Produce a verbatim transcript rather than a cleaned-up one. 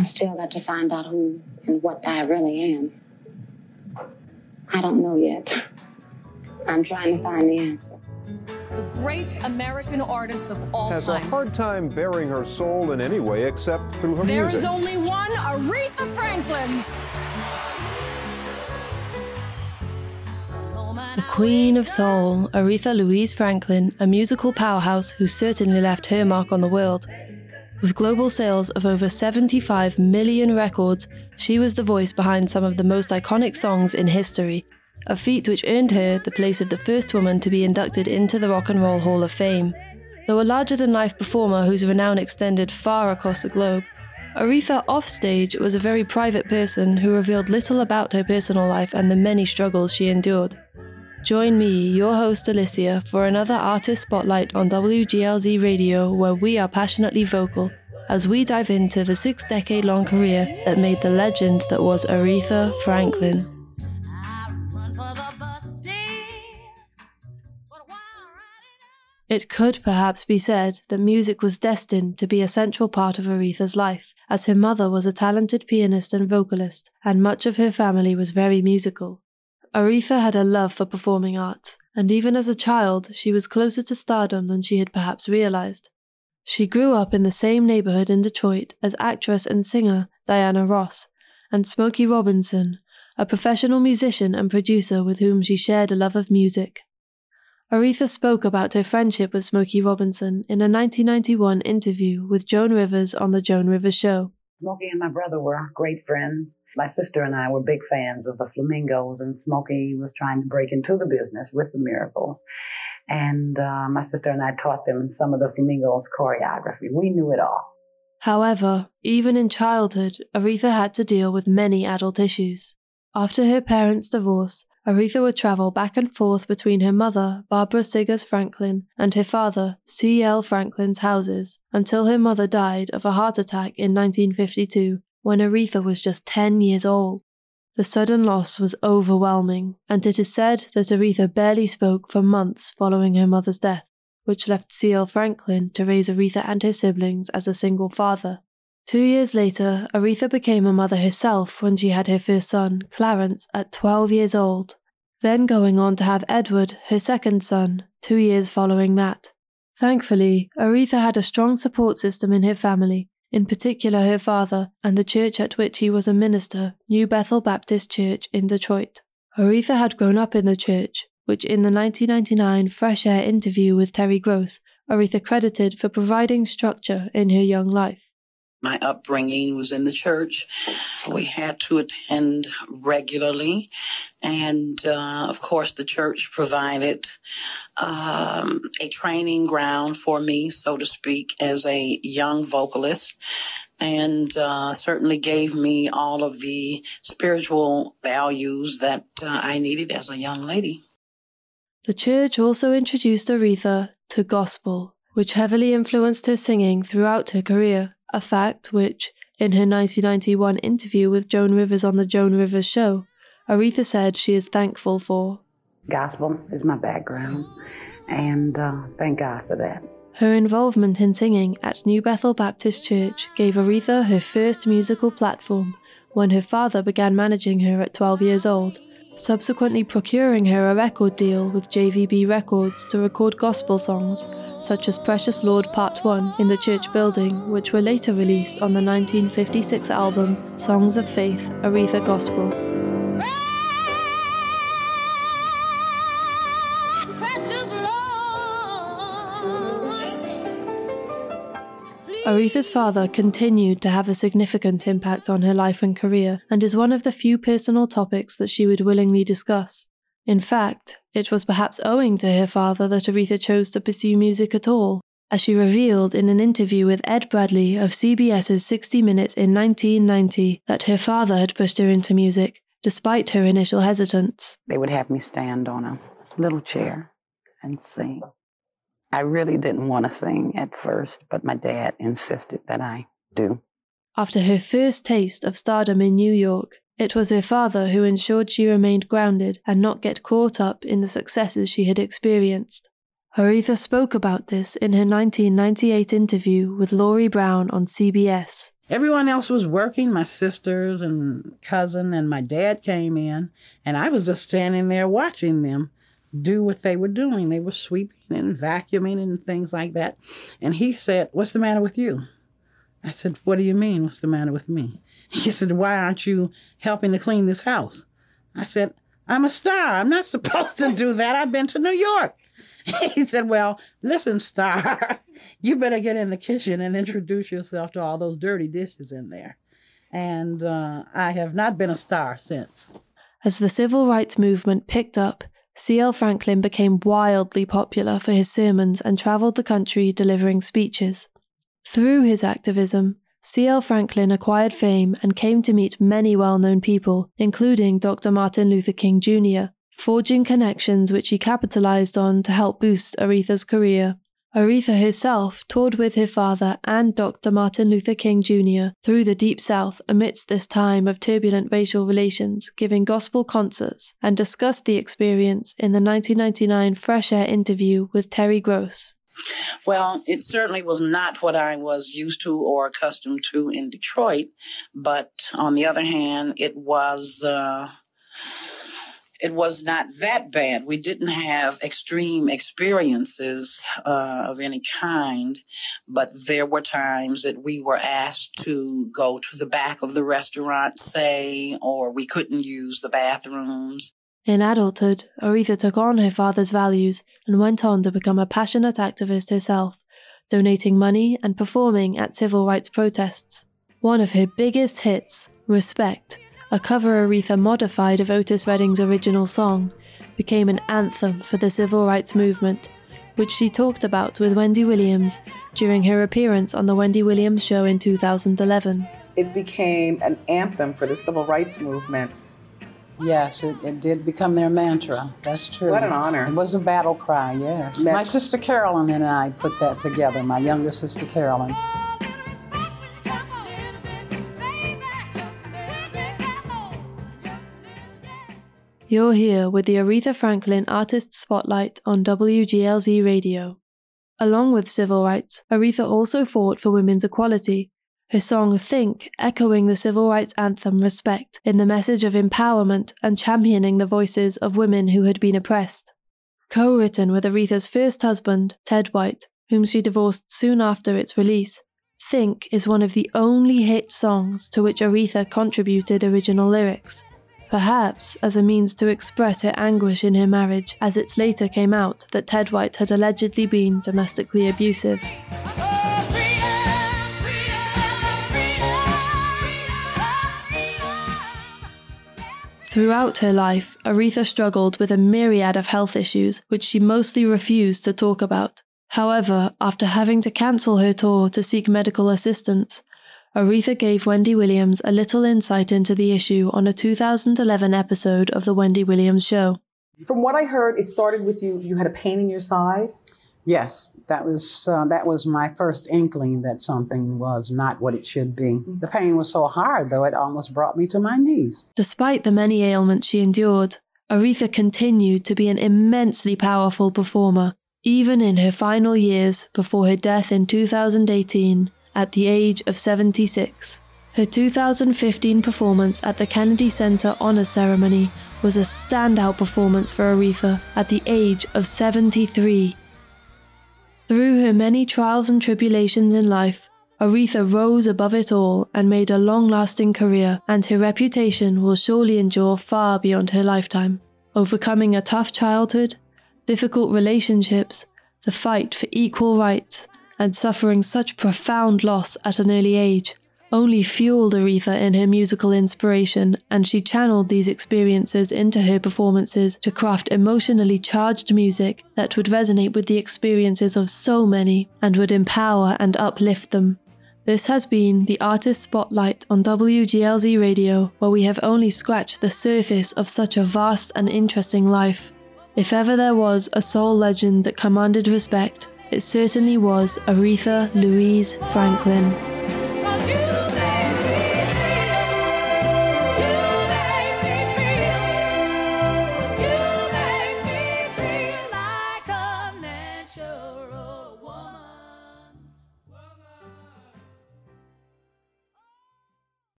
I've still got to find out who and what I really am. I don't know yet. I'm trying to find the answer. The great American artist of all has time. Has a hard time bearing her soul in any way except through her there music. There is only one Aretha Franklin. The Queen of Soul, Aretha Louise Franklin, a musical powerhouse who certainly left her mark on the world. With global sales of over seventy-five million records, she was the voice behind some of the most iconic songs in history, a feat which earned her the place of the first woman to be inducted into the Rock and Roll Hall of Fame. Though a larger-than-life performer whose renown extended far across the globe, Aretha offstage was a very private person who revealed little about her personal life and the many struggles she endured. Join me, your host Alicia, for another Artist Spotlight on W G L Z Radio, where we are passionately vocal, as we dive into the six-decade-long career that made the legend that was Aretha Franklin. It could perhaps be said that music was destined to be a central part of Aretha's life, as her mother was a talented pianist and vocalist, and much of her family was very musical. Aretha had a love for performing arts, and even as a child, she was closer to stardom than she had perhaps realized. She grew up in the same neighborhood in Detroit as actress and singer Diana Ross, and Smokey Robinson, a professional musician and producer with whom she shared a love of music. Aretha spoke about her friendship with Smokey Robinson in a nineteen ninety-one interview with Joan Rivers on The Joan Rivers Show. Smokey and my brother were great friends. My sister and I were big fans of the Flamingos, and Smokey was trying to break into the business with the Miracles. And uh, my sister and I taught them some of the Flamingos choreography. We knew it all. However, even in childhood, Aretha had to deal with many adult issues. After her parents' divorce, Aretha would travel back and forth between her mother, Barbara Siggers Franklin, and her father, C L Franklin's houses, until her mother died of a heart attack in nineteen fifty-two, when Aretha was just ten years old. The sudden loss was overwhelming, and it is said that Aretha barely spoke for months following her mother's death, which left C L Franklin to raise Aretha and her siblings as a single father. Two years later, Aretha became a mother herself when she had her first son, Clarence, at twelve years old, then going on to have Edward, her second son, two years following that. Thankfully, Aretha had a strong support system in her family, in particular her father, and the church at which he was a minister, New Bethel Baptist Church in Detroit. Aretha had grown up in the church, which in the nineteen ninety-nine Fresh Air interview with Terry Gross, Aretha credited for providing structure in her young life. My upbringing was in the church. We had to attend regularly. And, uh, of course, the church provided um, a training ground for me, so to speak, as a young vocalist. And uh, certainly gave me all of the spiritual values that uh, I needed as a young lady. The church also introduced Aretha to gospel, which heavily influenced her singing throughout her career. A fact which, in her nineteen ninety-one interview with Joan Rivers on The Joan Rivers Show, Aretha said she is thankful for. Gospel is my background, and uh, thank God for that. Her involvement in singing at New Bethel Baptist Church gave Aretha her first musical platform when her father began managing her at twelve years old, subsequently procuring her a record deal with J V B Records to record gospel songs, such as Precious Lord Part one in the church building, which were later released on the nineteen fifty-six album Songs of Faith, Aretha Gospel. Aretha's father continued to have a significant impact on her life and career, and is one of the few personal topics that she would willingly discuss. In fact, it was perhaps owing to her father that Aretha chose to pursue music at all, as she revealed in an interview with Ed Bradley of C B S's sixty minutes in nineteen ninety that her father had pushed her into music, despite her initial hesitance. They would have me stand on a little chair and sing. I really didn't want to sing at first, but my dad insisted that I do. After her first taste of stardom in New York, it was her father who ensured she remained grounded and not get caught up in the successes she had experienced. Aretha spoke about this in her nineteen ninety-eight interview with Laurie Brown on C B S. Everyone else was working, my sisters and cousin, and my dad came in, and I was just standing there watching them do what they were doing. They were sweeping and vacuuming and things like that. And he said, "What's the matter with you?" I said, "What do you mean, what's the matter with me?" He said, "Why aren't you helping to clean this house?" I said, "I'm a star. I'm not supposed to do that. I've been to New York." He said, "Well, listen, Star, you better get in the kitchen and introduce yourself to all those dirty dishes in there." And uh, I have not been a star since. As the civil rights movement picked up, C L Franklin became wildly popular for his sermons and traveled the country delivering speeches. Through his activism, C L Franklin acquired fame and came to meet many well-known people, including Doctor Martin Luther King Junior, forging connections which he capitalized on to help boost Aretha's career. Aretha herself toured with her father and Doctor Martin Luther King Junior through the Deep South amidst this time of turbulent racial relations, giving gospel concerts, and discussed the experience in the nineteen ninety-nine Fresh Air interview with Terry Gross. Well, it certainly was not what I was used to or accustomed to in Detroit, but on the other hand, it was... Uh It was not that bad. We didn't have extreme experiences uh, of any kind, but there were times that we were asked to go to the back of the restaurant, say, or we couldn't use the bathrooms. In adulthood, Aretha took on her father's values and went on to become a passionate activist herself, donating money and performing at civil rights protests. One of her biggest hits, Respect, a cover Aretha modified of Otis Redding's original song, became an anthem for the civil rights movement, which she talked about with Wendy Williams during her appearance on The Wendy Williams Show in two thousand eleven. It became an anthem for the civil rights movement. Yes, it, it did become their mantra. That's true. What an honor. It was a battle cry, yes. Met- My sister Carolyn and I put that together, my younger sister Carolyn. You're here with the Aretha Franklin Artist Spotlight on W G L Z Radio. Along with civil rights, Aretha also fought for women's equality, her song Think echoing the civil rights anthem Respect in the message of empowerment and championing the voices of women who had been oppressed. Co-written with Aretha's first husband, Ted White, whom she divorced soon after its release, Think is one of the only hit songs to which Aretha contributed original lyrics, perhaps as a means to express her anguish in her marriage, as it later came out that Ted White had allegedly been domestically abusive. Throughout her life, Aretha struggled with a myriad of health issues which she mostly refused to talk about. However, after having to cancel her tour to seek medical assistance, Aretha gave Wendy Williams a little insight into the issue on a two thousand eleven episode of The Wendy Williams Show. From what I heard, it started with you, you had a pain in your side? Yes, that was uh, that was my first inkling that something was not what it should be. The pain was so hard, though, it almost brought me to my knees. Despite the many ailments she endured, Aretha continued to be an immensely powerful performer, even in her final years before her death in two thousand eighteen. At the age of seventy-six. Her two thousand fifteen performance at the Kennedy Center Honor Ceremony was a standout performance for Aretha at the age of seventy-three. Through her many trials and tribulations in life, Aretha rose above it all and made a long-lasting career, and her reputation will surely endure far beyond her lifetime. Overcoming a tough childhood, difficult relationships, the fight for equal rights, and suffering such profound loss at an early age, only fueled Aretha in her musical inspiration, and she channeled these experiences into her performances to craft emotionally charged music that would resonate with the experiences of so many and would empower and uplift them. This has been the Artist Spotlight on W G L Z Radio, where we have only scratched the surface of such a vast and interesting life. If ever there was a soul legend that commanded respect, it certainly was Aretha Louise Franklin.